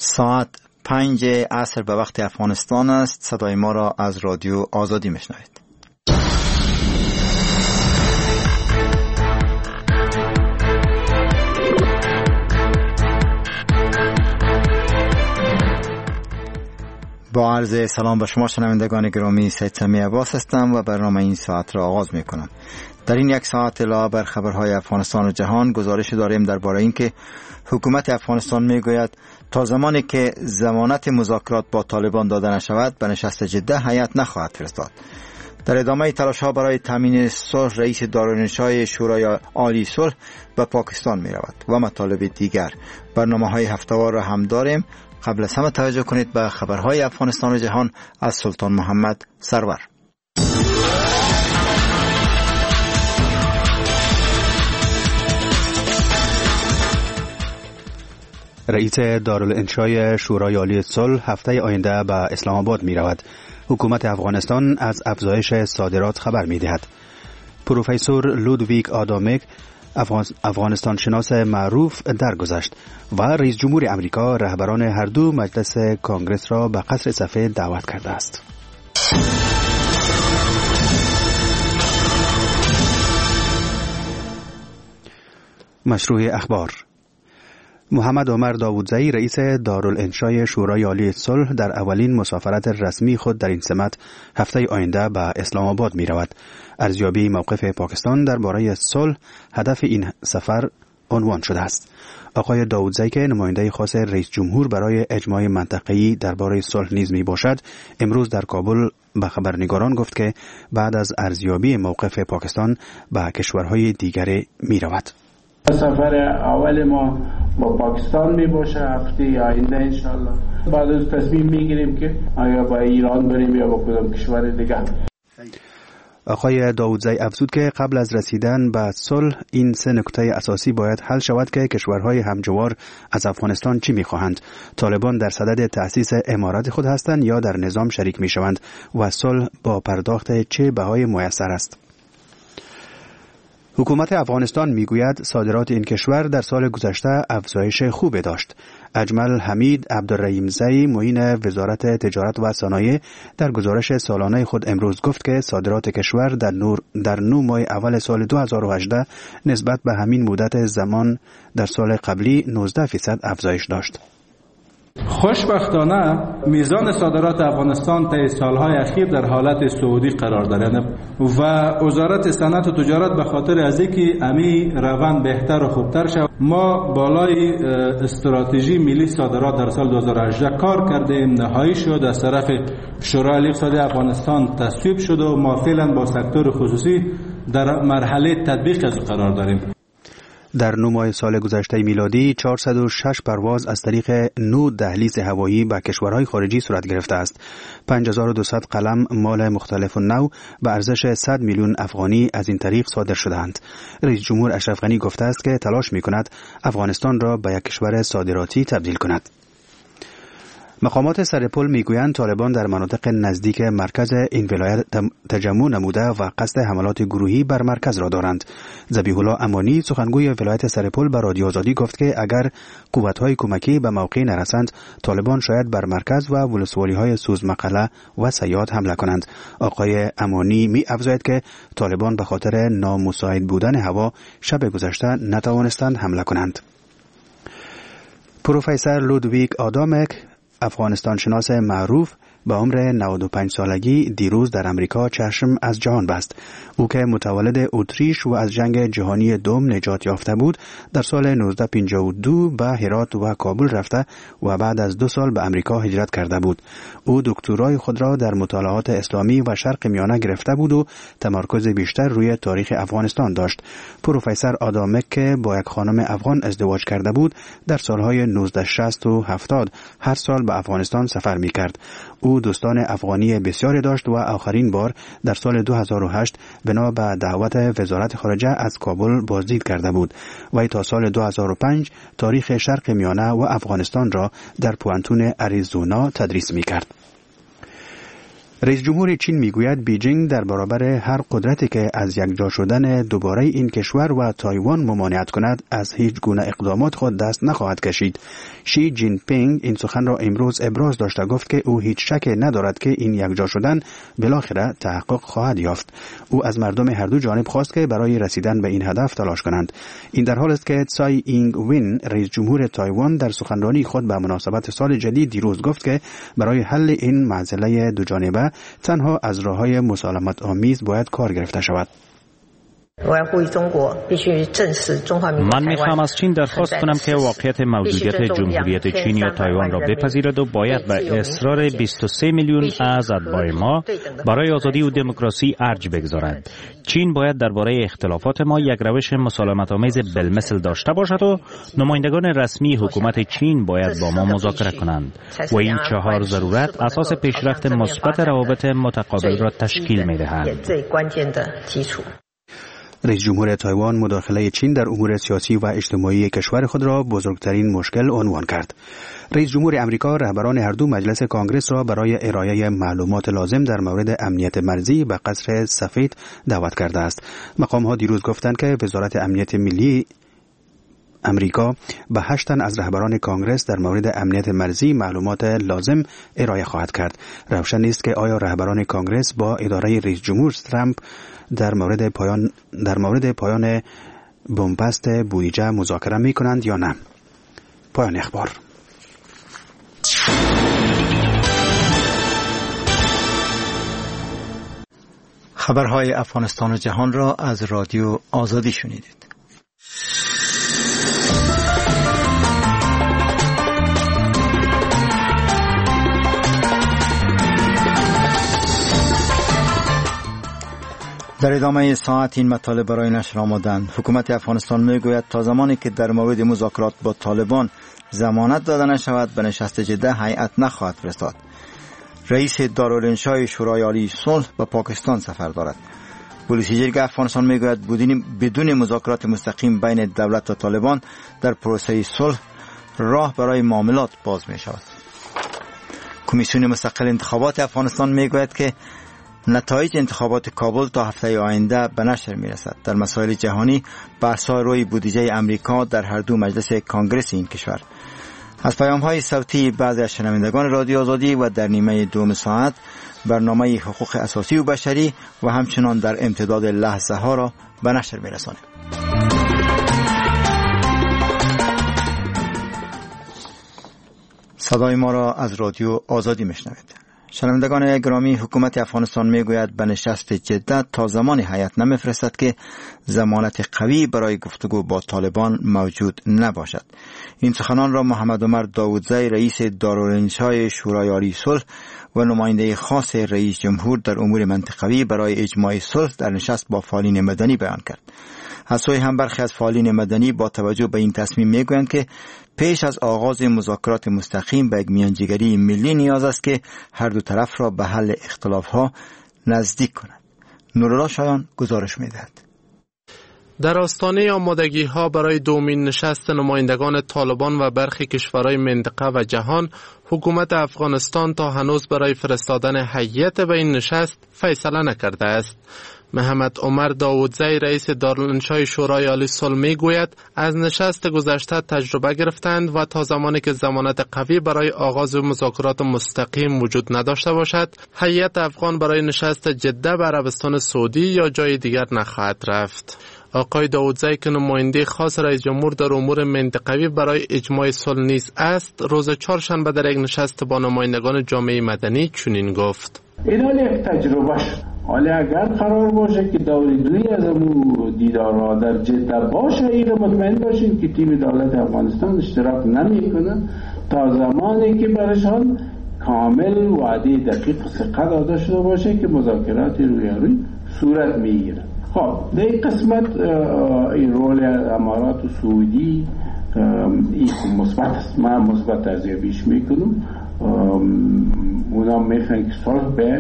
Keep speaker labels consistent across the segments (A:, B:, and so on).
A: ساعت 5 عصر به وقت افغانستان است. صدای ما را از رادیو آزادی میشنوید. با عرض سلام به شما شنوندگان گرامی، سید سمی عباس هستم و برنامه این ساعت را آغاز می کنم. در این یک ساعت علاوه بر خبرهای افغانستان و جهان گزارش داریم درباره اینکه حکومت افغانستان می گوید تا زمانی که ضمانت مذاکرات با طالبان داده نشود به نشست جده هیئت نخواهد فرستاد. در ادامه تلاش‌ها برای تامین صلح رئیس دارالانشای شورای عالی صلح به پاکستان می رود و مطالب دیگر. برنامه‌های هفته‌وار را هم داریم. قبل از همه توجه کنید به خبرهای افغانستان و جهان از سلطان محمد سرور.
B: رئیس دارالانشای شورای عالی صلح هفته آینده به اسلام آباد می رود. حکومت افغانستان از افزایش صادرات خبر می دهد. پروفسور لودویک آدامک، افغانستان شناس معروف، درگذشت و رئیس جمهور امریکا رهبران هر دو مجلس کنگره را به قصر سفید دعوت کرده است. مشروع اخبار. محمد عمر داوودزئی رئیس دارالانشای شورای عالی صلح در اولین مسافرت رسمی خود در این سمت هفته آینده به اسلام آباد می رود. ارزیابی موقف پاکستان درباره صلح هدف این سفر عنوان شده است. آقای داوودزئی که نماینده خاص رئیس جمهور برای اجماع منطقه‌ای درباره صلح نیز می باشد، امروز در کابل به خبرنگاران گفت که بعد از ارزیابی موقف پاکستان به کشورهای دیگر می رود.
C: سفر اول ما با پاکستان می باشه هفته آینده انشالله. بعد از تصمیم می گیریم که آیا با ایران بریم یا با کدام کشور دیگه.
B: آقای داوودزئی افزود که قبل از رسیدن به صلح این سه نکته اساسی باید حل شود که کشورهای همجوار از افغانستان چی می خواهند. طالبان در صدد تأسیس امارات خود هستند یا در نظام شریک می شوند و صلح با پرداخت چه بهای میسر است. حکومت افغانستان میگوید صادرات این کشور در سال گذشته افزایش خوبی داشت. اجمل حمید عبدالرحیمزئی معین وزارت تجارت و صنایع در گزارش سالانه خود امروز گفت که صادرات کشور در 9 ماه اول سال 2018 نسبت به همین مدت زمان در سال قبلی 19% افزایش داشت.
D: خوشبختانه میزان صادرات افغانستان طی سالهای اخیر در حالت صعودی قرار دارد و وزارت صنعت و تجارت به خاطر از اینکه امی روند بهتر و خوبتر شود ما بالای استراتژی ملی صادرات در سال 2018 کار کردیم، نهایی شد، از طرف شورای اقتصادی افغانستان تصویب شد و ما فعلا با سکتور خصوصی در مرحله تطبیق از قرار داریم.
B: در 9 ماه سال گذشته میلادی 406 پرواز از طریق 9 دهلیز هوایی به کشورهای خارجی صورت گرفته است. 5200 قلم مال مختلف نوع به ارزش 100 میلیون افغانی از این طریق صادر شدند. رئیس جمهور اشرف غنی گفته است که تلاش می‌کند افغانستان را به یک کشور صادراتی تبدیل کند. مقامات سرپل میگویند طالبان در مناطق نزدیک مرکز این ولایت تجمع نموده و قصد حملات گروهی بر مرکز را دارند. ذبیح الله امانی سخنگوی ولایت سرپل به رادیو آزادی گفت که اگر قوت‌های کمکی به موقع نرسند طالبان شاید بر مرکز و ولسوالی‌های سوزمقله و سیاد حمله کنند. آقای امانی می افزاید که طالبان به خاطر نامساعد بودن هوا شب گذشته نتوانستند حمله کنند. پروفسور لودویک آدامک، افغانستان شناس معروف، با عمر 95 سالگی دیروز در امریکا چشم از جهان بست. او که متولد اتریش و از جنگ جهانی دوم نجات یافته بود، در سال 1952 به هرات و کابل رفته و بعد از 2 سال به امریکا هجرت کرده بود. او دکترای خود را در مطالعات اسلامی و شرق میانه گرفته بود و تمرکز بیشتر روی تاریخ افغانستان داشت. پروفسور آدامک که با یک خانم افغان ازدواج کرده بود، در سالهای 1960 و 70 هر سال به افغانستان سفر می‌کرد. او دوستان افغانی بسیاری داشت و آخرین بار در سال 2008 بنا به دعوت وزارت خارجه از کابل بازدید کرده بود. و تا سال 2005 تاریخ شرق میانه و افغانستان را در پوانتون اریزونا تدریس می‌کرد. رئیس جمهور چین میگوید بیجینگ در برابر هر قدرتی که از یکجا شدن دوباره این کشور و تایوان ممانعت کند از هیچ گونه اقدامات خود دست نخواهد کشید. شی جین پینگ این سخن را امروز ابراز داشته، گفت که او هیچ شکی ندارد که این یکجا شدن بالاخره تحقق خواهد یافت. او از مردم هر دو جانب خواست که برای رسیدن به این هدف تلاش کنند. این در حالی است که تسای اینگ وین رئیس جمهور تایوان در سخنرانی خود به مناسبت سال جدید دیروز گفت که برای حل این معضله دو جانبه تنها از راه‌های مسالمت آمیز باید کار گرفته شود.
E: من میخوام از چین درخواست کنم که واقعیت موجودیت جمهوریت چین یا تایوان را بپذیرد و باید به اصرار 23 میلیون از اتباع ما برای آزادی و دموکراسی ارج بگذارد. چین باید درباره اختلافات ما یک روش مسالمت آمیز بالمثل داشته باشد و نمایندگان رسمی حکومت چین باید با ما مذاکره کنند و این 4 ضرورت اساس پیشرفت مثبت روابط متقابل را تشکیل می‌دهند.
B: رئیس جمهور تایوان مداخله چین در امور سیاسی و اجتماعی کشور خود را بزرگترین مشکل عنوان کرد. رئیس جمهور امریکا رهبران هر دو مجلس کانگرس را برای ارائه معلومات لازم در مورد امنیت مرزی به قصر سفید دعوت کرده است. مقام‌ها دیروز گفتند که وزارت امنیت ملی امریکا به 8 تن از رهبران کانگرس در مورد امنیت مرزی معلومات لازم ارائه خواهد کرد. روشن نیست که آیا رهبران کانگرس با اداره رئیس جمهور ترامپ در مورد پایان بنبست بودجه مذاکره می کنند یا نه. پایان اخبار.
A: خبرهای افغانستان و جهان را از رادیو آزادی شنیدید. در ادامه ساعت این مطالب برای نشر آمدند. حکومت افغانستان میگوید تا زمانی که در مورد مذاکرات با طالبان ضمانت داده نشود به نشست جده هیئت نخواهد فرستاد. رئیس دارالانشای شورای عالی صلح به پاکستان سفر دارد. پلیس جرگه افغانستان میگوید بدون مذاکرات مستقیم بین دولت و طالبان در پروسه صلح راه برای معاملات باز می شود. کمیسیون مستقل انتخابات افغانستان میگوید که نتایج انتخابات کابل تا هفته آینده به نشر میرسد. در مسائل جهانی بحث‌ها روی بودجه امریکا در هر دو مجلس کانگرس این کشور. از پیام‌های صوتی بعضی از شنوندگان رادیو آزادی و در نیمه دوم ساعت برنامه حقوق اساسی و بشری و همچنان در امتداد لحظه ها را به نشر میرسانیم. صدای ما را از رادیو آزادی میشنوید. شنوندگان گرامی، حکومت افغانستان میگوید به نشست جده تا زمانی هیئت نمیفرستد که ضمانت قوی برای گفتگو با طالبان موجود نباشد. این سخنان را محمد عمر داودزی رئیس دارالانشای شورای عالی صلح و نماینده خاص رئیس جمهور در امور منطقوی برای اجماع صلح در نشست با فعالین مدنی بیان کرد. از سوی هم برخی از فعالین مدنی با توجه به این تصمیم میگویند که پیش از آغاز مذاکرات مستقیم به یک میانجیگری ملی نیاز است که هر دو طرف را به حل اختلافها نزدیک کنند. نورالله شایان گزارش میدهد.
F: در آستانه آمادگی‌ها برای دومین نشست نمایندگان طالبان و برخی کشورهای منطقه و جهان، حکومت افغانستان تا هنوز برای فرستادن هیئت به این نشست فیصله نکرده است. محمد عمر داودزی رئیس دارالانشای شورای عالی صلح میگوید از نشست گذشته تجربه گرفتند و تا زمانی که ضمانت قوی برای آغاز مذاکرات مستقیم وجود نداشته باشد، هیئت افغان برای نشست جده به عربستان سعودی یا جای دیگر نخواهد رفت. آقای داودزی که نماینده خاص رئیس جمهور در امور منطقوی برای اجماع صلح نیز است، روز چهارشنبه در یک نشست با نمایندگان جامعه مدنی چنین گفت:
C: این یک تجربه شد. حالا اگر قرار باشه که دوری از اون دیدارها در جده باشه، این مطمئن باشین که تیم دولت افغانستان اشتراک نمیکنه تا زمانی که برشان کامل وعده دقیق ثقه داده شده باشه که مذاکرات روی صورت میگیره. خب در این قسمت این رول امارات و سعودی این مثبت است. من مثبت ارزیابیش میکنم. اونا میخوان که صلح به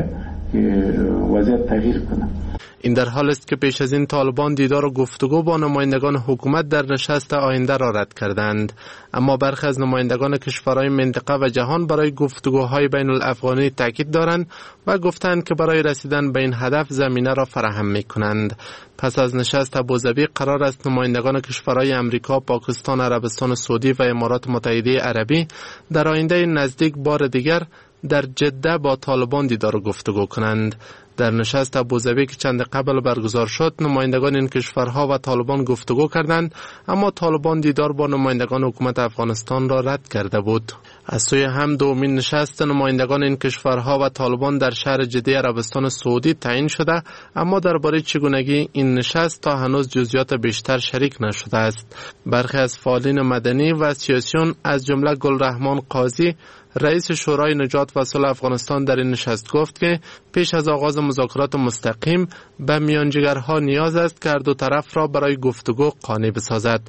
C: که وضعیت تغییر کنه.
F: این در حال است که پیش از این طالبان دیدار و گفتگو با نمایندگان حکومت در نشست آینده را رد کردند، اما برخی از نمایندگان کشورهای منطقه و جهان برای گفتگوهای بین الافغانی تاکید دارند و گفتند که برای رسیدن به این هدف زمینه را فراهم می‌کنند. پس از نشست ابوظبی قرار است نمایندگان کشورهای امریکا، پاکستان، عربستان سعودی و امارات متحده عربی در آینده نزدیک بار دیگر در جده با طالبان دیدار و گفتگو کنند. در نشست ابوظبی که چند قبل برگزار شد، نمایندگان این کشورها و طالبان گفتگو کردند، اما طالبان دیدار با نمایندگان حکومت افغانستان را رد کرده بود. از سوی هم دومین نشست نمایندگان این کشورها و طالبان در شهر جده عربستان سعودی تعیین شده، اما درباره چگونگی این نشست تا هنوز جزئیات بیشتر شریک نشده است. برخی از فعالین مدنی و سیاسیون از جمله گلرحمان قاضی، رئیس شورای نجات و صلح افغانستان، در این نشست گفت که پیش از آغاز مذاکرات مستقیم به میانجیگرها نیاز است که هر دو طرف را برای گفتگو قانع بسازد.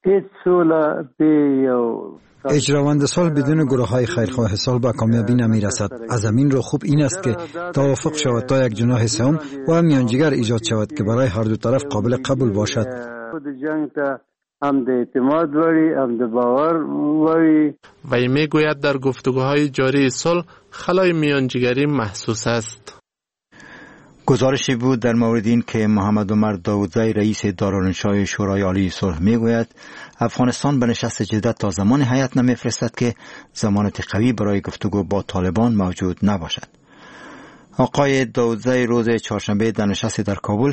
G: اجراوند صلح بدون گروه‌های خیرخواه صلح به کامیابی نمی‌رسد. از همین رو خوب این است که توافق شود تا یک جناح سوم و میانجیگر ایجاد شود که برای هر دو طرف قابل قبول باشد.
C: هم د اعتماد وری هم د باور وری.
F: و میگوید در گفتگوهای جاری صلح خلای میانجیگری محسوس است.
A: گزارشی بود در مورد این که محمد عمر داودزی رئیس دارالانشای شورای عالی صلح میگوید افغانستان به نشست جده تا زمان هیئت نمیفرستد که ضمانت قوی برای گفتگو با طالبان موجود نباشد. آقای داودزی روز چهارشنبه در نشست در کابل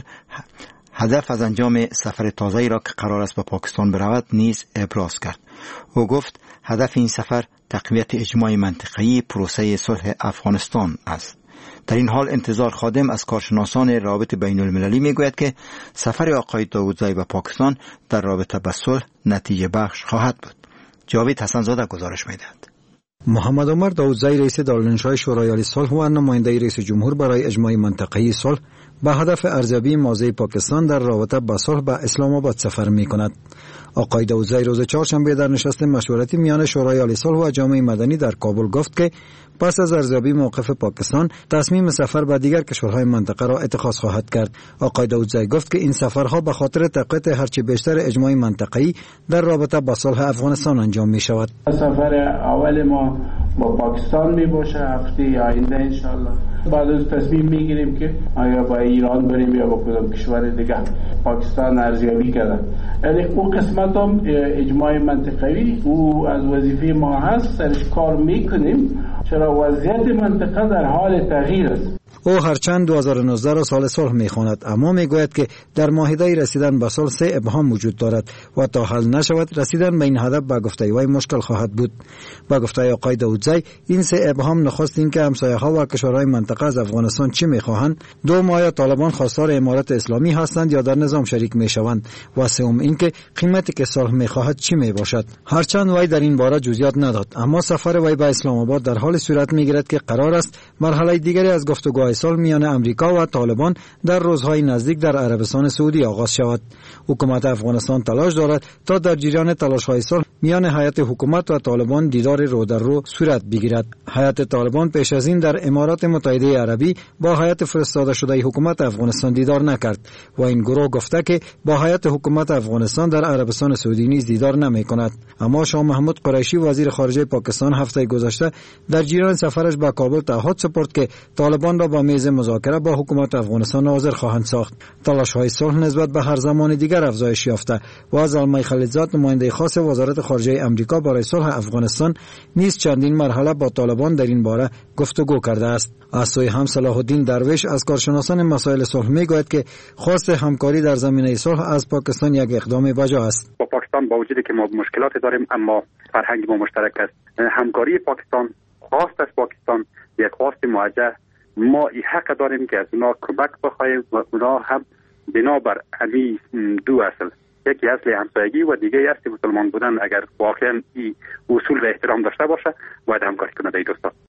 A: هدف از انجام سفر تازه‌ای را که قرار است به پاکستان برود نیز ابراز کرد. او گفت هدف این سفر تقویت اجماع منطقه‌ای پروسه صلح افغانستان است. در این حال انتظار خادم از کارشناسان روابط بین المللی میگوید که سفر آقای داودزی به پاکستان در رابطه با صلح نتیجه بخش خواهد بود. جاوید حسن‌زاده گزارش می‌دهد.
G: محمد عمر داودزی رئیس دارالانشای شورای عالی صلح و نماینده رئیس جمهور برای اجماع منطقه‌ای صلح به هدف ارزیابی موضع پاکستان در رابطه با صلح به اسلام آباد سفر می‌کند. آقای داودزی روز چهارشنبه در نشست مشورتی میان شورای عالی صلح و جامعه مدنی در کابل گفت که پس از ارزیابی موقف پاکستان تصمیم سفر به دیگر کشورهای منطقه را اتخاذ خواهد کرد. آقای داودزی گفت که این سفرها به خاطر تقویت هرچه بیشتر اجماع منطقه‌ای در رابطه با صلح افغانستان انجام می شود.
C: سفر اول ما با پاکستان می باشه هفته آینده انشالله. بعد از تصمیم میگیریم که آیا با ایران بریم یا با کدام کشور دیگه. پاکستان ارزیابی کرده. یعنی او قسمت هم اجماع منطقه‌ای او از وظیفه ما هست، سرش کار میکنیم، چرا وضعیت منطقه در حال تغییر است.
G: او هرچند 2019 را سال صلح می‌خواند، اما میگوید که در معاهده رسیدن به صلح 3 ابهام وجود دارد و تا حل نشود رسیدن به این هدف به گفته‌های مشکل خواهد بود. با گفته آقای داودزی این 3 ابهام نخست این که همسایه‌ها و کشورهای منطقه از افغانستان چی می‌خواهند، دوم آیا طالبان خواستار امارات اسلامی هستند یا در نظام شریک می‌شوند و سوم این که قیمتی که صلح می‌خواهد چی میباشد. هرچند وی در این باره جزئیات نداد، اما سفر وی به اسلام آباد در حال صورت می‌گیرد که قرار است مرحله دیگری از گفتگوهای صلح میان امریکا و طالبان در روزهای نزدیک در عربستان سعودی آغاز شود. حکومت افغانستان تلاش دارد تا در جریان تلاش‌های صلح میان هیئت حکومت و طالبان دیدار رو در رو صورت بگیرد. هیئت طالبان پیش از این در امارات متحده عربی با هیئت فرستاده شده حکومت افغانستان دیدار نکرد و این گروه گفته که با هیئت حکومت افغانستان در عربستان سعودی نیز دیدار نمی‌کند. اما شاه محمود قریشی وزیر خارجه پاکستان هفته گذشته در جریان سفرش به کابل تعهد سپرد که طالبان را با میز مذاکره با حکومت افغانستان حاضر خواهند ساخت. تلاش‌های صلح نسبت به هر زمان دیگر افزایش یافته و زلمه خلیلزاد نماینده خاص وزارت خارجه امریکا برای صلح افغانستان نیز چندین مرحله با طالبان در این باره گفتگو کرده است. از سوی هم صلاح الدین درویش از کارشناسان مسائل صلح میگوید که خواست همکاری در زمینه صلح از پاکستان یک اقدام بجا است.
H: با پاکستان با وجودی که ما مشکلات داریم اما فرهنگ ما مشترک است. همکاری پاکستان خواست از پاکستان یک خواست موجه، ما این حق داریم که از اونا کمک بخواهیم و اونا هم بنابر امی دو اصل، یکی اصل همسایگی و دیگه اصل مسلمان بودن، اگر واقعا این اصول و احترام داشته باشه باید همکاری کنه. دوستان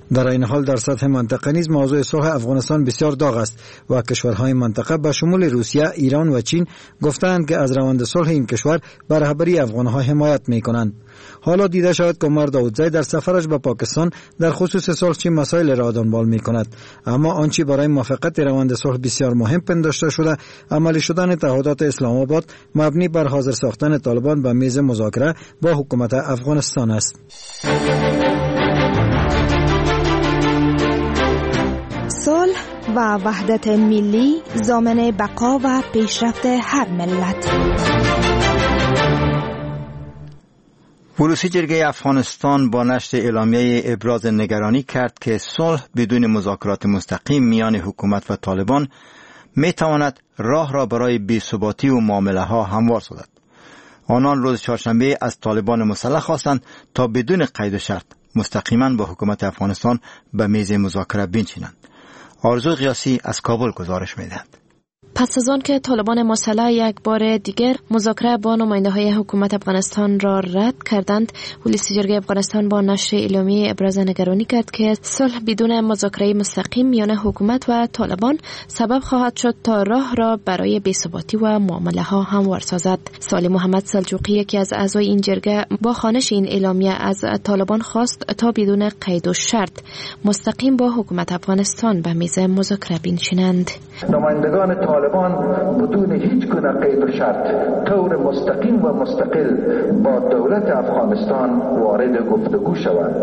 G: در این حال در سطح منطقه نیز موضوع صلح افغانستان بسیار داغ است و کشورهای منطقه به شمول روسیه، ایران و چین گفتند که از روند صلح این کشور بر رهبری افغانها حمایت می‌کنند. حالا دیده شود که عمر داودزی در سفرش به پاکستان در خصوص صلح چه مسائل را دنبال می‌کند، اما آنچه برای موافقت روند صلح بسیار مهم پنداشته شده عملی شدن تعهدات اسلام آباد مبنی بر حاضر ساختن طالبان به میز مذاکره با حکومت افغانستان است.
I: صلح و وحدت ملی ضامن بقا و پیشرفت هر ملت.
A: ولوسی جرگه افغانستان با نشر اعلامیه ابراز نگرانی کرد که صلح بدون مذاکرات مستقیم میان حکومت و طالبان می تواند راه را برای بی‌ثباتی و معامله ها هموار سازد. آنان روز چهارشنبه از طالبان مسلح خواستند تا بدون قید و شرط مستقیما با حکومت افغانستان به میز مذاکره بنشینند. آرزو قیاسی از کابل گزارش می‌دهد.
J: پس از آن که طالبان مسلح یک بار دیگر مذاکره با نماینده‌های حکومت افغانستان را رد کردند، ولوسی جرگه افغانستان با نشر اعلامیه ابراز نگرانی کرد که صلح بدون مذاکره مستقیم میان حکومت و طالبان سبب خواهد شد تا راه را برای بی‌ثباتی و معامله‌ها هموار سازد. صالح محمد سلجوقی، یکی از اعضای این جرگه، با خوانش این اعلامیه از طالبان خواست تا بدون قید و شرط مستقیم با حکومت افغانستان به میز مذاکره بنشینند.
K: نمایندگان طالبان بدون هیچ گونه قید و شرط طور مستقیم و مستقل با دولت افغانستان وارد گفتگو شوند.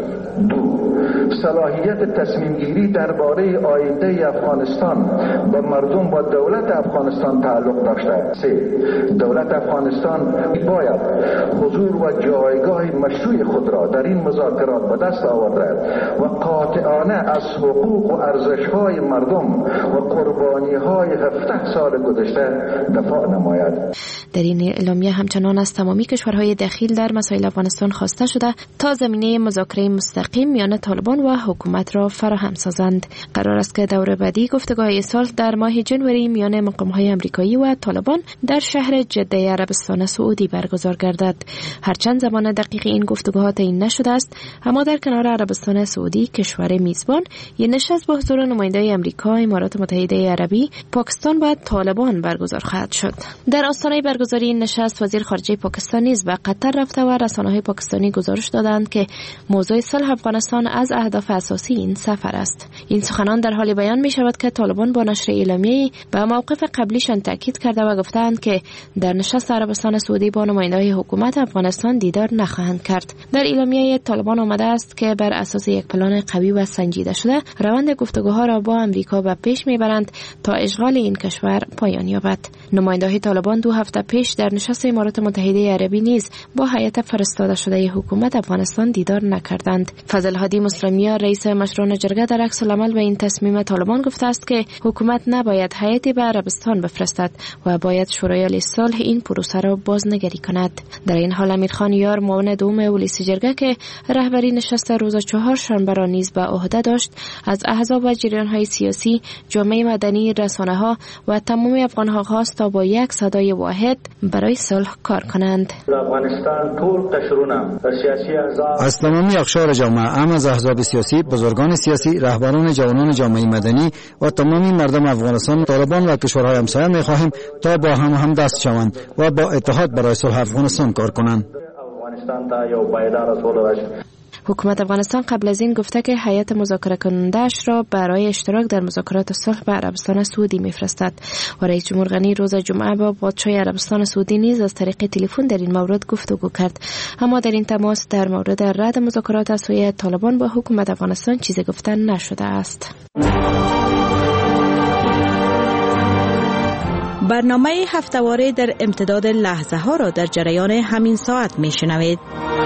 K: 2. صلاحیت تصمیم گیری درباره آینده افغانستان با مردم و دولت افغانستان تعلق داشته. 3. دولت افغانستان باید حضور و جایگاه مشروع خود را در این مذاکرات به دست آورد و قاطعانه از حقوق و ارزش‌های مردم و قربانی‌های 17 سال گذشته دفاع نماید.
J: در این اعلامیه همچنان از تمامی کشورهای دخیل در مسائل افغانستان خواسته شده تا زمینه مذاکره مستقیم میان طالبان و حکومت را فراهم سازند. قرار است که دور بعدی گفتگوهای صلح در ماه ژانویه میان مقام‌های آمریکایی و طالبان در شهر جده عربستان سعودی برگزار گردد. هرچند زمان دقیق این گفتگوها تعیین نشده است، اما در کنار عربستان سعودی، کشور میزبان، یک نشست با حضور نماینده‌های آمریکا، امارات متحده عربی، پاکستان و طالبان برگزار خواهد شد. در آستانه برگزاری این نشست وزیر خارجه پاکستان نیز به قطر رفته و رسانه‌های پاکستانی گزارش دادند که موضوع صلح افغانستان از اهداف اساسی این سفر است. این سخنان در حال بیان می شود که طالبان با نشر اعلامیه‌ای به موقف قبلیشان تاکید کرده و گفتند که در نشست عربستان سعودی با نماینده‌های حکومت افغانستان دیدار نخواهند کرد. در اعلامیه طالبان آمده است که بر اساس یک پلان قوی و سنجیده شده روند گفتگوها را با آمریکا به پیش میبرند تا اشغال این کشور پایان یابد. نماینده‌های طالبان 2 هفته پیش در نشست امارات متحده عربی نیز با هیئت فرستاده شده حکومت افغانستان دیدار نکردند. فضل هادی مسلمیان، رئیس مشران جرگه، در عکس العمل به این تصمیم طالبان گفته است که حکومت نباید هیئتی به عربستان بفرستد و باید شورای صلح این پروسه را بازنگری کند. در این حال امیرخان یار، معاون دوم ولوسی جرگه که رهبری نشست روز 4 شنبه را نیز به عهده داشت، از احزاب و جریان‌های سیاسی، جامعه مدنی، رسانه‌ها و تمام افغان‌ها خواست تا با یک صدای واحد برای صلح کار کنند.
G: از تمامی اقشار جامعه، از احزاب سیاسی، بزرگان سیاسی، رهبران جوانان جامعه مدنی و تمامی مردم افغانستان، طالبان و کشورهای همسایه می‌خواهیم تا با هم دست شوند و با اتحاد برای صلح افغانستان کار کنند.
J: حکومت افغانستان قبل از این گفته که هیئت مذاکره کننده‌اش را برای اشتراک در مذاکرات صلح به عربستان سعودی می‌فرستد و رئیس جمهور غنی روز جمعه با پادشاه عربستان سعودی نیز از طریق تلفن در این مورد گفتگو کرد، اما در این تماس در مورد رد مذاکرات از سوی طالبان با حکومت افغانستان چیزی گفته نشده است.
I: برنامه هفته‌واره در امتداد لحظه ها را در جریان همین ساعت می‌شنوید.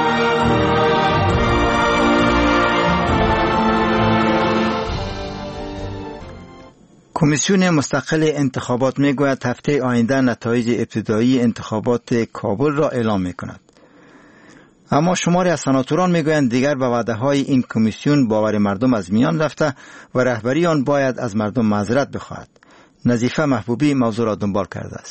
A: کمیسیون مستقل انتخابات میگوید هفته آینده نتایج ابتدایی انتخابات کابل را اعلام میکند. اما شماری از سناتوران میگویند دیگر به وعده‌های این کمیسیون باور مردم از میان رفته و رهبری آن باید از مردم معذرت بخواهد. نظیفه محبوبی موضوع را دنبال کرده است.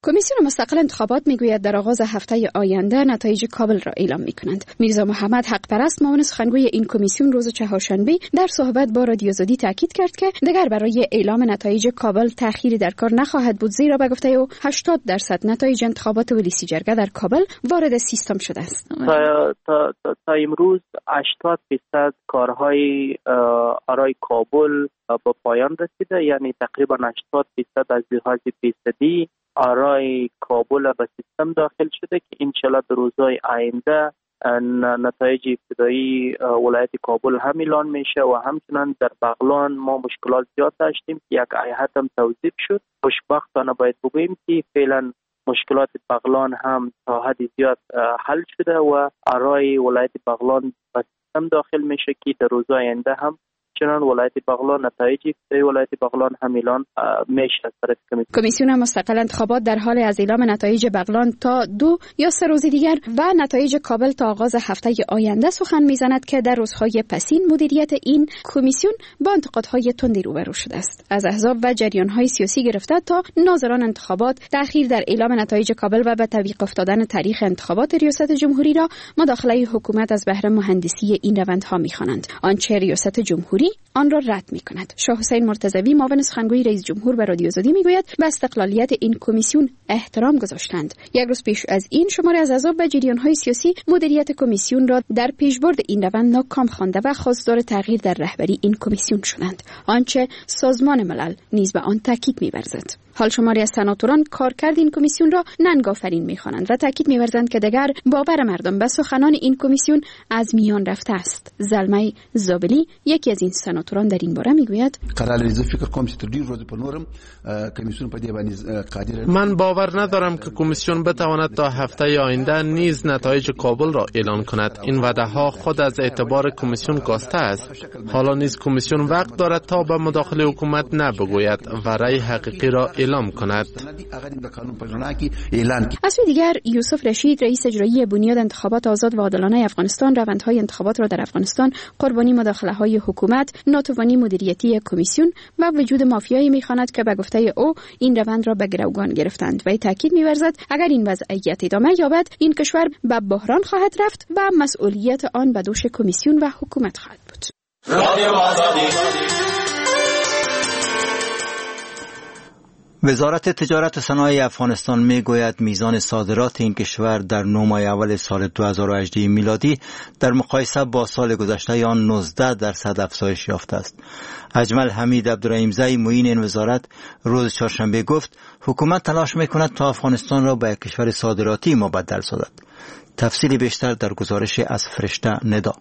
L: کمیسیون مستقل انتخابات میگوید در آغاز هفته آینده نتایج کابل را اعلام میکنند. میرزا محمد حق پرست معاون سخنگوی این کمیسیون روز چهارشنبه در صحبت با رادیو آزادی تاکید کرد که دیگر برای اعلام نتایج کابل تأخیری در کار نخواهد بود، زیرا به گفته او 80% نتایج انتخابات ولیسی جرگه در کابل وارد سیستم شده است.
M: تا امروز 80% کارهای آرای کابل به پایان رسیده، یعنی تقریبا 80% از لحاظ فیصدی آرای کابل به سیستم داخل شده که انشالله در روزهای آینده نتایج ابتدایی ولایت کابل هم اعلان میشه و همچنان در بغلان ما مشکلات زیاد داشتیم که یک هیئت هم توظیف شد. خوشبختانه باید بگوییم که فعلا مشکلات بغلان هم تا حد زیاد حل شده و آرای ولایت بغلان به سیستم داخل میشه که در روزهای آینده هم چنان ولایت بغلان نتایج ولایت بغلان هم اعلان میشه از طرف
L: کمیسیون مستقل انتخابات در حال از اعلام نتایج بغلان تا 2 یا 3 روز دیگر و نتایج کابل تا آغاز هفته آینده سخن میزند که در روزهای پسین مدیریت این کمیسیون با انتقادهای تندی روبرو شده است. از احزاب و جریانهای سیاسی گرفته تا ناظران انتخابات تأخیر در اعلام نتایج کابل و به تعویق افتادن تاریخ انتخابات ریاست جمهوری را مداخله حکومت از بهره مهندسی این روندها می‌خوانند. آنچه ریاست جمهوری آن را رد می‌کند. شاه حسین مرتضوی معاون سخنگوی رئیس جمهور به رادیو آزادی میگوید به استقلالیت این کمیسیون احترام گذاشتند. یک روز پیش از این شماری از احزاب و جریان‌های سیاسی مدیریت کمیسیون را در پیشبرد این روند ناکام خوانده و خواستار تغییر در رهبری این کمیسیون شدند، آنچه سازمان ملل نیز به آن تاکید می‌ورزد. حال شماری از سناتوران کارکرد این کمیسیون را ننگ‌آفرین می‌خوانند و تاکید می‌ورزند که دیگر باور مردم به سخنان این کمیسیون از میان رفته است. زلمه زابلی یکی از این سناتوران در این باره میگوید
F: من باور ندارم که کمیسیون بتواند تا هفته آینده نیز نتایج کابل را اعلان کند. این وعده ها خود از اعتبار کمیسیون کاسته است. حالا نیز کمیسیون وقت دارد تا به مداخله حکومت نبگوید و رأی حقیقی را اعلام کند.
L: از سوی دیگر یوسف رشید رئیس اجرایی بنیاد انتخابات آزاد و عادلانه افغانستان روندهای انتخابات را در افغانستان قربانی مداخله‌های حکومت، ناتوانی مدیریتی کمیسیون و وجود مافیایی می‌خواند که به گفته او این روند را به گروگان گرفتند و تاکید می‌ورزد اگر این وضعیت ادامه یابد این کشور به بحران خواهد رفت و مسئولیت آن به دوش کمیسیون و حکومت خواهد بود.
A: وزارت تجارت و صنایع افغانستان میگوید میزان صادرات این کشور در 9 ماه اول سال 2018 میلادی در مقایسه با سال گذشته آن 19% افزایش یافته است. اجمل حمید عبدالرحیمزی معین این وزارت روز چهارشنبه گفت حکومت تلاش میکند تا افغانستان را به یک کشور صادراتی مبدل سازد. تفصیلی بیشتر در گزارش از فرشته ندا.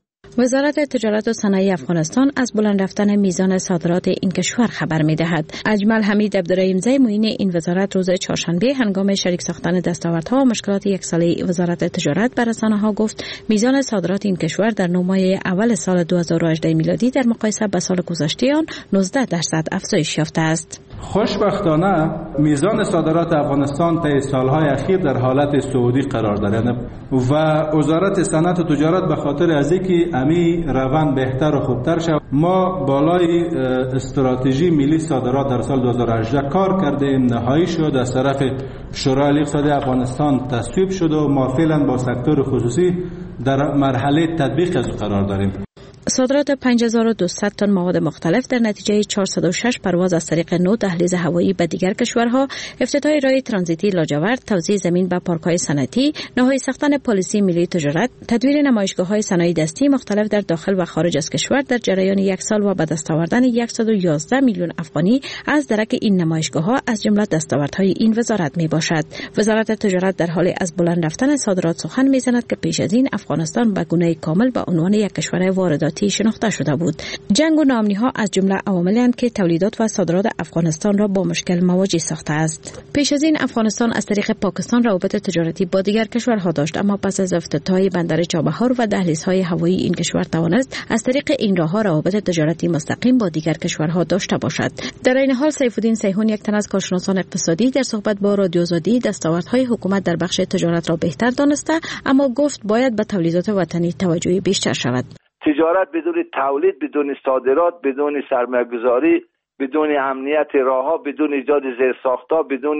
J: وزارت تجارت و صنایع افغانستان از بلند رفتن میزان صادرات این کشور خبر می‌دهد. اجمل حمید عبدالرحیمزی معین این وزارت روز چهارشنبه هنگام شریک ساختن دستاوردها و مشکلات یک ساله وزارت تجارت به رسانه‌ها گفت میزان صادرات این کشور در 9 ماه اول سال 2018 میلادی در مقایسه با سال گذشته آن 19% افزایش یافته است.
D: خوشبختانه میزان صادرات افغانستان طی سالهای اخیر در حالت صعودی قرار دارد و وزارت صنعت و تجارت به خاطر از اینکه امی روند بهتر و خوبتر شود ما بالای استراتژی ملی صادرات در سال 2018 کار کردیم، نهایی شد، از طرف شورای اقتصادی افغانستان تصویب شد و ما فعلا با سکتور خصوصی در مرحله تطبیق از قرار داریم.
J: صادرات 5200 تن مواد مختلف در نتیجه 406 پرواز از طریق 9 دهلیز هوایی به دیگر کشورها، افتتاح راه ترانزیتی لاجورد، توزیع زمین به پارک‌های صنعتی، نهایی ساختن پالیسی ملی تجارت، تدویر نمایشگاه‌های صنایع دستی مختلف در داخل و خارج از کشور در جریان یک سال و به دست آوردن 111 میلیون افغانی از درک این نمایشگاه‌ها از جمله دستاوردهای این وزارت میباشد. وزارت تجارت در حال از بلند رفتن صادرات سخن میزند که پیش از این افغانستان به گونه کامل به عنوان یک کشور وارداتی شناخته شده بود. جنگ و ناامنی‌ها از جمله عواملی اند که تولیدات و صادرات افغانستان را با مشکل مواجه ساخته است. پیش از این افغانستان از طریق پاکستان روابط تجارتی با دیگر کشورها داشت، اما پس از افتتاح بندر چابهار و دهلیزهای هوایی این کشور توانست از طریق این راه‌ها روابط تجارتی مستقیم با دیگر کشورها داشته باشد. در این حال سیف‌الدین سیحون یک تن از کارشناسان اقتصادی در صحبت با رادیو آزادی دستاوردهای حکومت در بخش تجارت را بهتر دانسته، اما گفت باید به تولیدات وطنی توجه بیشتر شود.
N: تجارت بدون تولید، بدون صادرات، بدون سرمایه‌گذاری، بدون امنیت راه‌ها، بدون ایجاد زیرساخت‌ها، بدون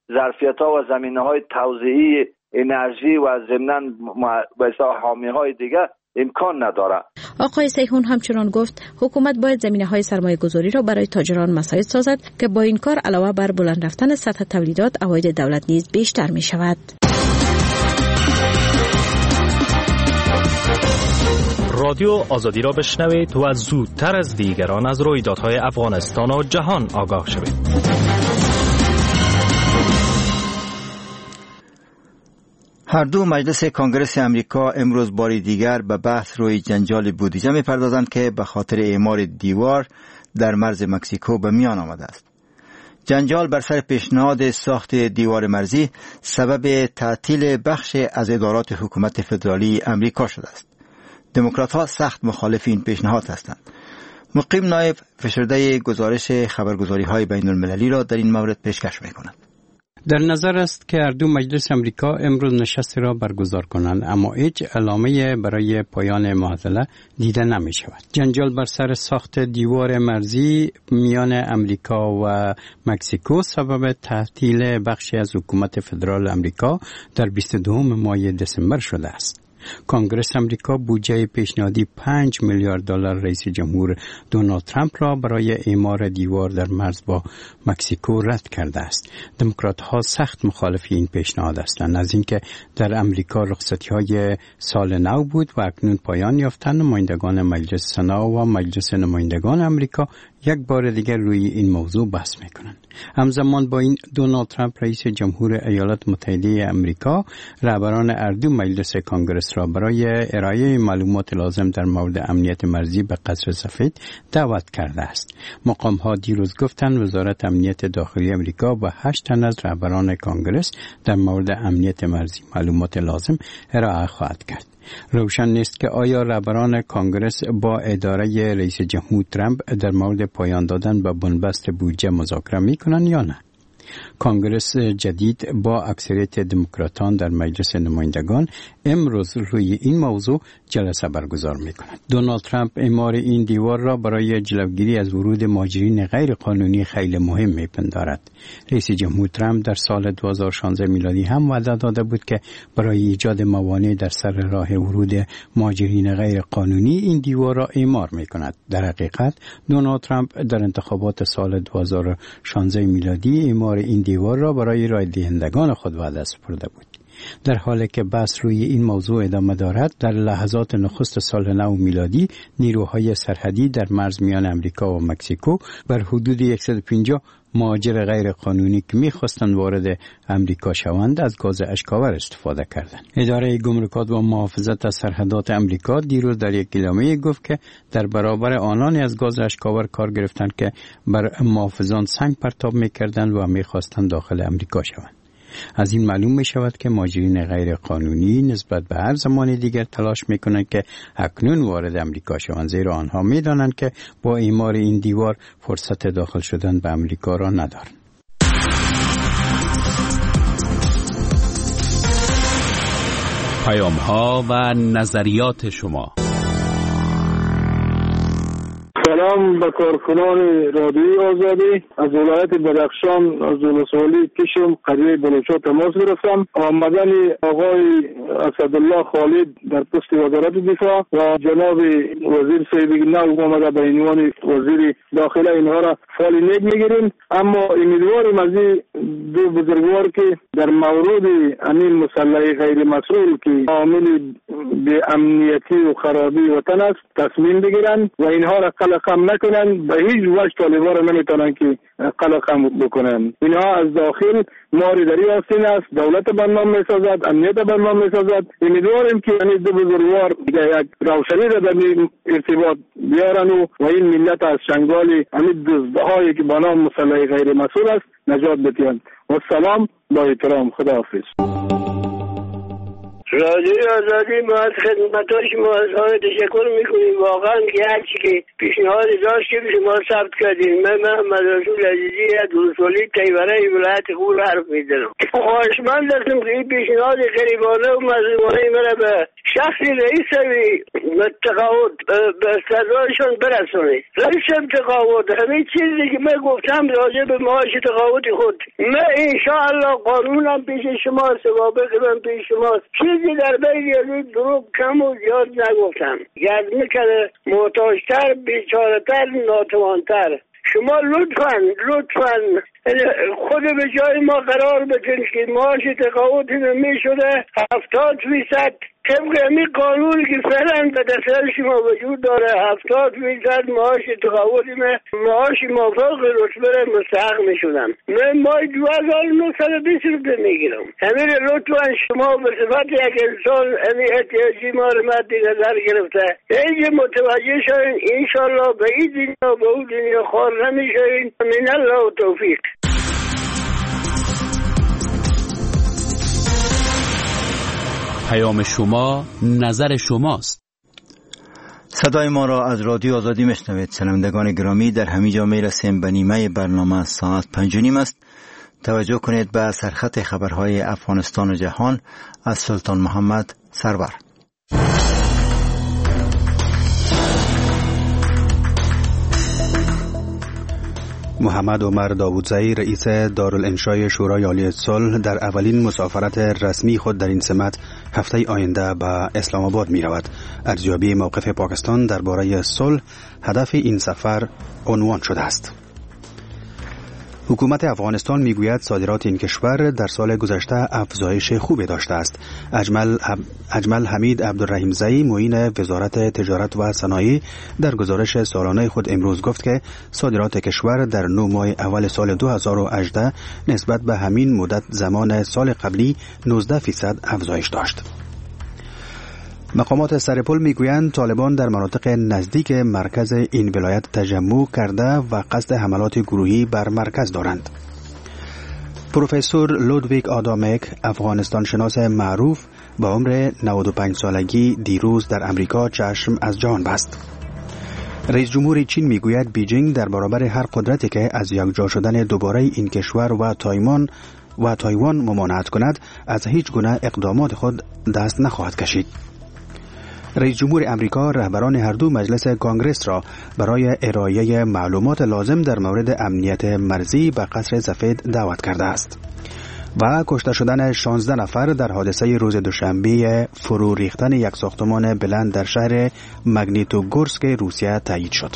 N: ظرفیت‌ها و زمینه‌های توزیعی انرژی و ضمناً حامی‌های دیگه امکان نداره.
O: آقای سیحون همچنان گفت حکومت باید زمینه‌های سرمایه‌گذاری را برای تاجران مساعد سازد که با این کار علاوه بر بلند رفتن سطح تولیدات عواید دولت نیز بیشتر می‌شود.
E: رادیو آزادی را بشنوید و زودتر از دیگران از رویدادهای افغانستان و جهان آگاه شوید.
A: هر دو مجلس کانگرس امریکا امروز باری دیگر به بحث روی جنجال بودجه می‌پردازند که به خاطر اعمار دیوار در مرز مکزیکو به میان آمده است. جنجال بر سر پیشنهاد ساخت دیوار مرزی سبب تعطیل بخش از ادارات حکومت فدرالی امریکا شده است. دموکرات‌ها سخت مخالف این پیشنهاد هستند. مقیم نایب فشرده گزارش خبرگزاری‌های بین‌المللی را در این مورد پیشکش می‌کند.
P: در نظر است که هر دو مجلس امریکا امروز نشستی را برگزار کنند، اما هیچ علامه برای پایان معضله دیده نمی شود. جنجال بر سر ساخت دیوار مرزی میان امریکا و مکزیکو سبب تعطیل بخشی از حکومت فدرال امریکا در 22 ماه دسامبر شده است. کانگرس امریکا بودجه پیشنهادی 5 میلیارد دلار رئیس جمهور دونالد ترامپ را برای اعمار دیوار در مرز با مکزیکو رد کرده است. دموکرات‌ها سخت مخالف این پیشنهاد هستند. از اینکه در امریکا رخصتی‌های سال نو بود و اکنون پایان یافتند، نمایندگان مجلس سنا و مجلس نمایندگان امریکا یک بار دیگر روی این موضوع بحث میکنند. همزمان با این دونالد ترامپ رئیس جمهور ایالات متحده امریکا رهبران هر دو مجلس کانگرس را برای ارائه معلومات لازم در مورد امنیت مرزی به قصر سفید دعوت کرده است. مقام‌ها دیروز گفتند وزارت امنیت داخلی امریکا با 8 تن از رهبران کانگرس در مورد امنیت مرزی معلومات لازم ارائه خواهد کرد. روشن نیست که آیا رهبران کانگرس با اداره رئیس جمهور ترامپ در مورد پایان دادن به بنبست بودجه مذاکره میکنند یا نه. کانگرس جدید با اکثریت دموکراتان در مجلس نمایندگان امروز روی این موضوع جلسه برگزار می‌کند. دونالد ترامپ اعمار این دیوار را برای جلوگیری از ورود مهاجرین غیر قانونی خیلی مهم می‌پندارد. رئیس جمهور ترامپ در سال 2016 میلادی هم وعده داده بود که برای ایجاد موانع در سر راه ورود مهاجرین غیر قانونی این دیوار را اعمار می‌کند. در حقیقت دونالد ترامپ در انتخابات سال 2016 میلادی اعمار این دیوار را برای رای دهندگان خود وعده سپرده بود. در حالی که بحث روی این موضوع ادامه دارد، در لحظات نخست سال نو میلادی نیروهای سرحدی در مرز میان امریکا و مکزیکو بر حدود 150 مهاجر غیر قانونی که می‌خواستند وارد امریکا شوند از گاز اشکاور استفاده کردند. اداره گمرکات و محافظت از سرحدات امریکا دیروز در یک اعلامیه گفت که در برابر آنانی از گاز اشکاور کار گرفتند که بر محافظان سنگ پرتاب می‌کردند و می‌خواستند داخل امریکا شوند. از این معلوم می شود که مهاجرین غیر قانونی نسبت به هر زمان دیگر تلاش می کنند که اکنون وارد امریکا شوند، زیرا آنها می دانند که با اعمار این دیوار فرصت داخل شدن به امریکا را ندارند.
Q: پیام ها و نظریات شما.
R: سلام به کارکنان رادیوی آزادی. از ولایت بدخشان از ولسوالی کشم قریه بلوچا تماس گرفتم. آمدن آقای اسدالله خالد در پست وزارت دفاع و جناب وزیر سیدی نو آمده به عنوان وزیر داخله اینها را فعال نیک میگیریم، اما امیدواریم از این دو بزرگوار که در مورد امین مسلح غیر مسئول که عامل به امنیتی و خرابی وطن است تصمیم بگیرن و اینها را قلقم نکنن. به هیچ وجه طالبان را نمیتونن که قلقم بکنن. اینها از داخل ماری دری آستین است، دولت برنامه میسازد، امنیت برنامه میسازد. امیدواریم که این دو بزرگوار یک روشنی را در ارتباط بیارن و این ملت از چنگال همین دزدهایی که با نام مسلح غیر مسئول است نجات بدهند. و سلام با احترام. خداحافظ.
S: رادیوی آزادی ما از خدمت‌های شما اظهار تشکر میکنیم. واقعا که هرچی که پیشنهاد داشتیم شما ثبت کردیم. من محمد رسول عزیزی از رسولی تیوره ولایت غور حرف میزنم. خواهشمند هستم که این پیشنهاد غریبانه و مظلومانه مرا به شخص رئیس تقاعد به صدایشان برسونید. رئیس تقاعد همین چیزی که من گفتم راجع به معاش تقاعد خود، من انشاءالله قانونم پیش شما، سوابق من پیش شما، چیزی در بین از دروغ کم و زیاد نگفتم. گرد میکنه محتاجتر، بیچاره‌تر، ناتوانتر. شما لطفاً خود به جای ما قرار بدین که معاش تقاعد میشده 70% طبق همین قانونی که فعلا به دست شما وجود داره 70% معاش تقاعد معاش موافق رتبه مستحق میشدم. من مای 2920 روپیه میگیرم. همین لطفا شما به صفت یک انسان همین احتیاجی ما رو مد نظر گرفته اینجا متوجه شوین. انشالله به این دنیا به اون دنیا خوار نمیشوین. من الله و توفیق.
Q: پیام شما نظر شماست.
A: صدای ما را از رادیو آزادی میشنوید. شنوندگان گرامی، در همینجا میرسیم به نیمه برنامه ساعت 5:30 است. توجه کنید به سرخط خبرهای افغانستان و جهان از سلطان محمد سرور.
B: محمد عمر داوودزئی رئیس دارالانشای شورای عالی صلح در اولین مسافرت رسمی خود در این سمت هفته آینده به اسلام آباد می رود. ارزیابی موقف پاکستان درباره صلح هدف این سفر عنوان شده است. حکومت افغانستان میگوید صادرات این کشور در سال گذشته افزایش خوبی داشته است. اجمل حمید عبدالرحیمزئی معین وزارت تجارت و صنایع در گزارش سالانه خود امروز گفت که صادرات کشور در 9 ماه اول سال 2018 نسبت به همین مدت زمان سال قبلی 19% افزایش داشت. مقامات سرپل میگویند طالبان در مناطق نزدیک مرکز این ولایت تجمع کرده و قصد حملات گروهی بر مرکز دارند. پروفسور لودویک آدامک، افغانستان شناس معروف با عمر 95 سالگی، دیروز در امریکا چشم از جهان بست. رئیس جمهور چین میگوید بیجینگ در برابر هر قدرتی که از یکجا شدن دوباره این کشور و تایوان ممانعت کند از هیچ گونه اقدامات خود دست نخواهد کشید. رئیس جمهور امریکا رهبران هر دو مجلس کانگرس را برای ارائه معلومات لازم در مورد امنیت مرزی به قصر سفید دعوت کرده است. و کشته شدن 16 نفر در حادثه روز دوشنبه فرو ریختن یک ساختمان بلند در شهر مگنیتوگورسک روسیه تایید شد.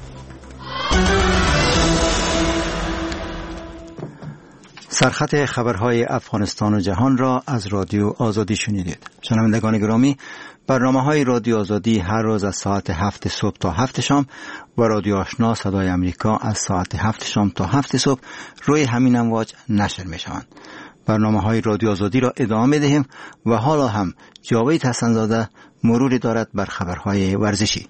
A: سرخط خبرهای افغانستان و جهان را از رادیو آزادی شنیدید. شنوندگان گرامی، برنامه‌های رادیو آزادی هر روز از ساعت 7 صبح تا 7 شام و رادیو آشنا صدای امریکا از ساعت 7 شام تا 7 صبح روی همین امواج نشر می‌شوند. برنامه‌های رادیو آزادی را ادامه می‌دهیم و حالا هم جاوید حسن‌زاده مروری دارد بر خبرهای ورزشی.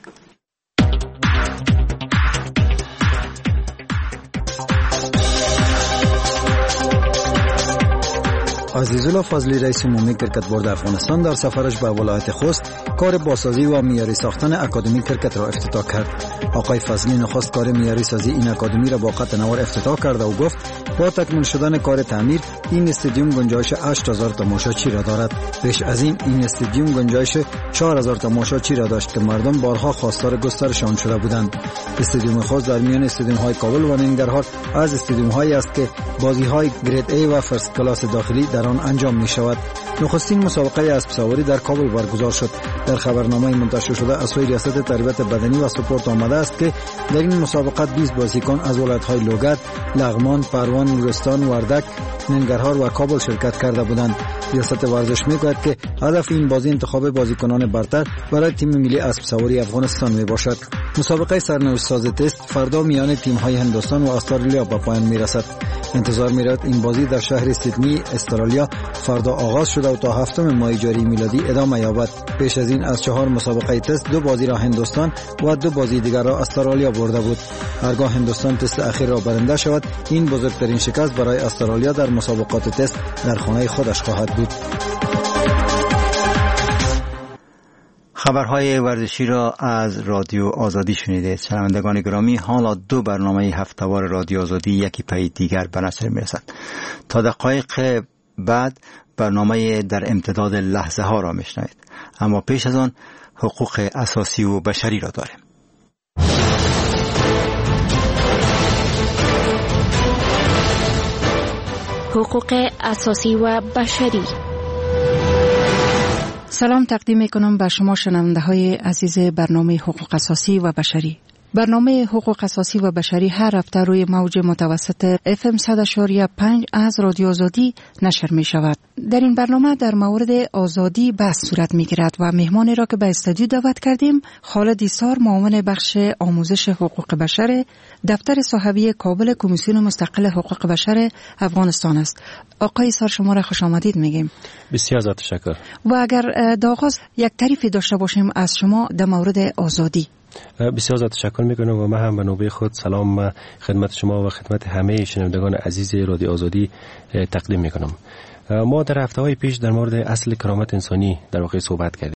G: عزیزالله فضلی رئیس عمومی کرکت بورد افغانستان در سفرش به ولایت خوست کار بازسازی و معیاری ساختن اکادمی کرکت را افتتاح کرد. آقای فضلی نخست کار معیاری سازی این اکادمی را با قطع نوار افتتاح کرد و گفت با تکمیل شدن کار تعمیر این استادیوم گنجایش 8000 تماشاچی را دارد. پیش از این استادیوم گنجایش 4000 تماشاچی را داشت که مردم بارها خواستار گسترش آن شده بودند. استادیوم خوست در میان استادیوم‌های کابل و ننگرهار از استادیوم‌هایی است که بازی‌های گرید A و فرست کلاس داخلی در آن انجام می شود. نخستین مسابقه اسب سواری در کابل برگزار شد. در خبرنامه منتشر شده از سوی ریاست تربیت بدنی و سپورت آمده است که در این مسابقات 20 بازیکن از ولایت‌های لوگد، لغمان، پروان، نورستان، وردک، ننگرهار و کابل شرکت کرده بودند. ریاست ورزش میگوید که هدف این بازی انتخاب بازیکنان برتر برای تیم ملی اسب سواری افغانستان می باشد. مسابقه سرنوشت ساز تست فردا میان تیم‌های هندوستان و استرالیا به پایان میرسد. انتظار می‌رود این بازی در شهر سیدنی استرالیا فردا آغاز شده و تا 7 ماه جاری میلادی ادامه یابد. پیش از این از 4 مسابقه تست 2 بازی را هندوستان و 2 بازی دیگر را استرالیا برده بود. هرگاه هندوستان تست اخیر را برنده شود این بزرگترین شکست برای استرالیا در مسابقات تست در خانه خودش خواهد بود.
A: خبرهای ورزشی را از رادیو آزادی شنیدید. شنوندگان گرامی، حالا 2 برنامه هفته‌وار رادیو آزادی یکی پی دیگر به نشر می‌رسد. تا دقایق بعد برنامه در امتداد لحظه ها را میشنوید، اما پیش از آن حقوق اساسی و بشری را داریم.
J: حقوق اساسی و بشری.
T: سلام تقدیم میکنم به شما شنونده های عزیز برنامه حقوق اساسی و بشری. برنامه حقوق اساسی و بشری هر هفته روی موج متوسط FM 100.5 از رادیو آزادی نشر می شود. در این برنامه در مورد آزادی بحث صورت می گیرد و مهمانی را که به استودیو دعوت کردیم خالد ایسار، معاون بخش آموزش حقوق بشر، دفتر صحوی کابل، کمیسیون مستقل حقوق بشر افغانستان است. آقای ایسار، شما را خوش آمدید میگیم.
U: بسیار زیاد تشکر.
T: و اگر در آغاز یک تعریفی داشته باشیم از شما در مورد آزادی.
U: بسیار زیاد تشکر میکنم و من هم به نوبه خود سلام خدمت شما و خدمت همه شنوندگان عزیز رادیو آزادی تقدیم میکنم. ما در هفته‌های پیش در مورد اصل کرامت انسانی در واقع صحبت کردیم.